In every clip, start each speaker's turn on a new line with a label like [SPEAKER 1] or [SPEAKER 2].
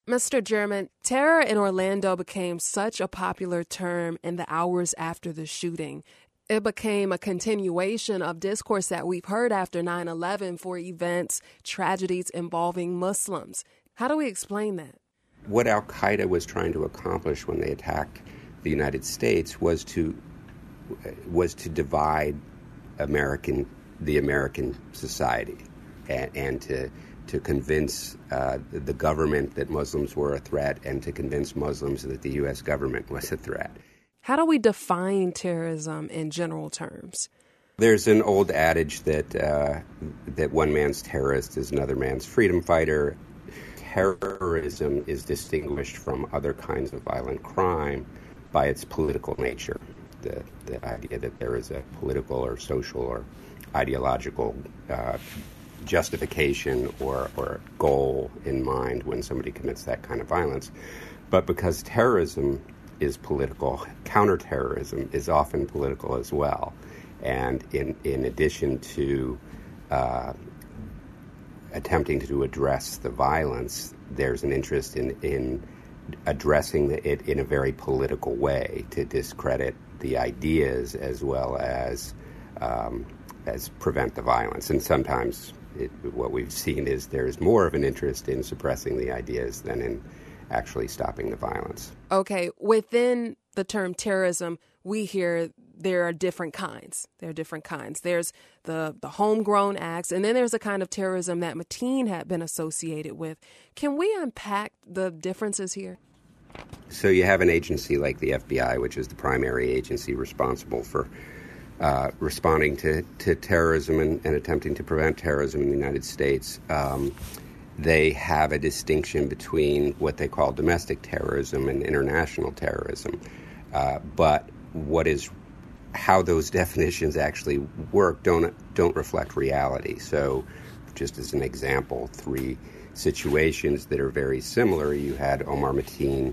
[SPEAKER 1] Mr. German, terror in Orlando became such a popular term in the hours after the shooting. It became a continuation of discourse that we've heard after 9/11 for events, tragedies involving Muslims. How do we explain that?
[SPEAKER 2] What al-Qaeda was trying to accomplish when they attacked the United States was to divide the American society and to convince the government that Muslims were a threat and to convince Muslims that the U.S. government was a threat.
[SPEAKER 1] How do we define terrorism in general terms?
[SPEAKER 2] There's an old adage that one man's terrorist is another man's freedom fighter. Terrorism is distinguished from other kinds of violent crime by its political nature. The idea that there is a political or social or ideological justification or goal in mind when somebody commits that kind of violence. But because terrorism is political, counterterrorism is often political as well. And in addition to attempting to address the violence, there's an interest in addressing it in a very political way to discredit the ideas as well as prevent the violence. And sometimes what we've seen is there's more of an interest in suppressing the ideas than in actually stopping the violence.
[SPEAKER 1] Okay, within the term terrorism, we hear there are different kinds. There's the homegrown acts, and then there's a kind of terrorism that Mateen had been associated with. Can we unpack the differences here?
[SPEAKER 2] So you have an agency like the FBI, which is the primary agency responsible for responding to terrorism and attempting to prevent terrorism in the United States. They have a distinction between what they call domestic terrorism and international terrorism. But how those definitions actually work don't reflect reality. So just as an example, 3 situations that are very similar. You had Omar Mateen,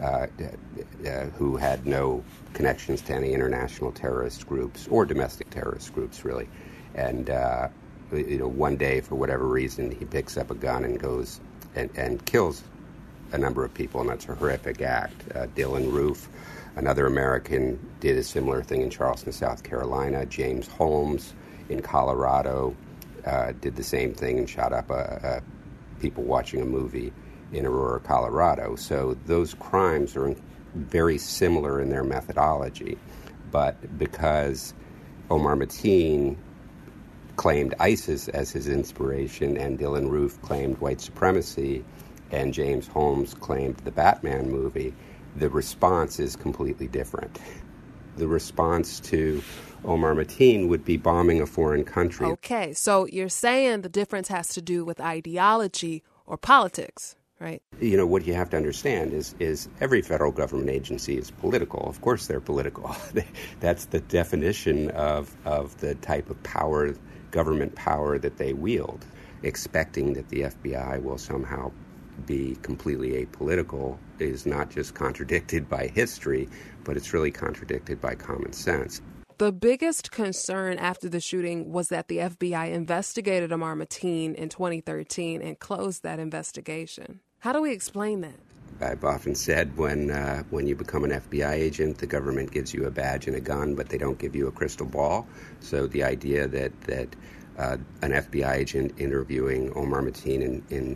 [SPEAKER 2] who had no connections to any international terrorist groups or domestic terrorist groups, really. And one day, for whatever reason, he picks up a gun and goes and kills a number of people, and that's a horrific act. Dylan Roof, another American, did a similar thing in Charleston, South Carolina. James Holmes in Colorado did the same thing and shot up people watching a movie in Aurora, Colorado. So those crimes are very similar in their methodology. But because Omar Mateen claimed ISIS as his inspiration, and Dylan Roof claimed white supremacy, and James Holmes claimed the Batman movie, the response is completely different. The response to Omar Mateen would be bombing a foreign country.
[SPEAKER 1] Okay, so you're saying the difference has to do with ideology or politics, right?
[SPEAKER 2] What you have to understand is every federal government agency is political. Of course they're political. That's the definition of the type of power, government power, that they wield. Expecting that the FBI will somehow be completely apolitical is not just contradicted by history, but it's really contradicted by common sense.
[SPEAKER 1] The biggest concern after the shooting was that the FBI investigated Omar Mateen in 2013 and closed that investigation. How do we explain that?
[SPEAKER 2] I've often said when you become an FBI agent, the government gives you a badge and a gun, but they don't give you a crystal ball. So the idea that an FBI agent interviewing Omar Mateen in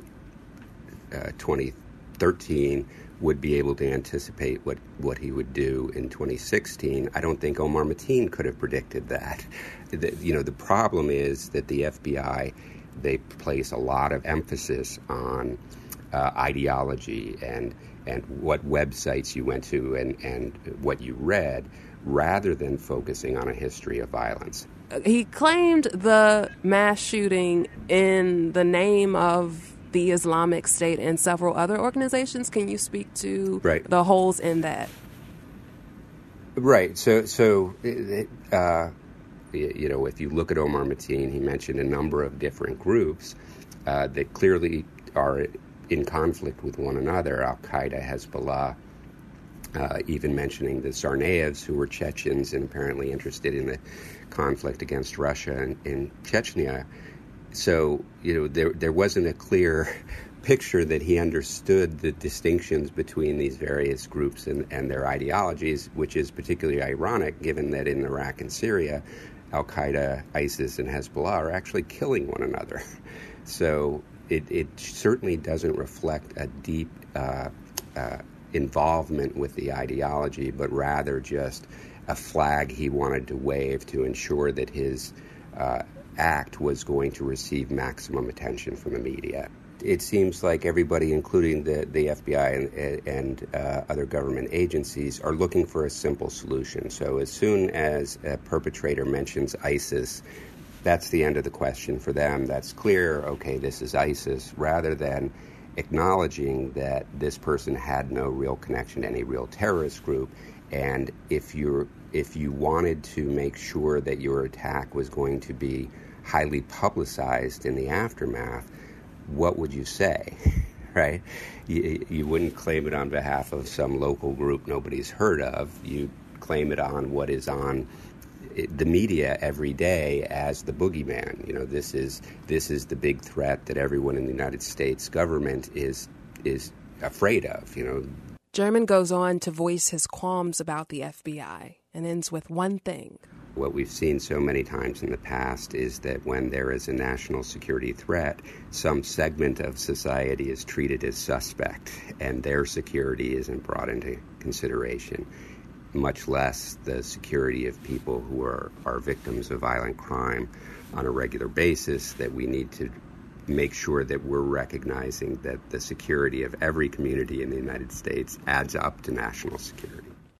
[SPEAKER 2] 2013 would be able to anticipate what he would do in 2016. I don't think Omar Mateen could have predicted that. The problem is that the FBI, they place a lot of emphasis on ideology and what websites you went to and what you read, rather than focusing on a history of violence.
[SPEAKER 1] He claimed the mass shooting in the name of the Islamic State and several other organizations. Can you speak to the holes in that?
[SPEAKER 2] Right. So if you look at Omar Mateen, he mentioned a number of different groups that clearly are in conflict with one another. Al-Qaeda, Hezbollah, even mentioning the Tsarnaevs, who were Chechens and apparently interested in the conflict against Russia in Chechnya. So, there wasn't a clear picture that he understood the distinctions between these various groups and their ideologies, which is particularly ironic given that in Iraq and Syria, Al-Qaeda, ISIS, and Hezbollah are actually killing one another. So it certainly doesn't reflect a deep involvement with the ideology, but rather just a flag he wanted to wave to ensure that his act was going to receive maximum attention from the media. It seems like everybody, including the FBI and other government agencies, are looking for a simple solution. So as soon as a perpetrator mentions ISIS, that's the end of the question for them. That's clear. Okay, this is ISIS, rather than acknowledging that this person had no real connection to any real terrorist group. And if you wanted to make sure that your attack was going to be highly publicized in the aftermath, what would you say, right? You wouldn't claim it on behalf of some local group nobody's heard of. You claim it on what is on the media every day as the boogeyman. You know, this is the big threat that everyone in the United States government is afraid of, you know.
[SPEAKER 1] German goes on to voice his qualms about the FBI and ends with one thing.
[SPEAKER 2] What we've seen so many times in the past is that when there is a national security threat, some segment of society is treated as suspect, and their security isn't brought into consideration, much less the security of people who are victims of violent crime on a regular basis, that we need to make sure that we're recognizing that the security of every community in the United States adds up to national security.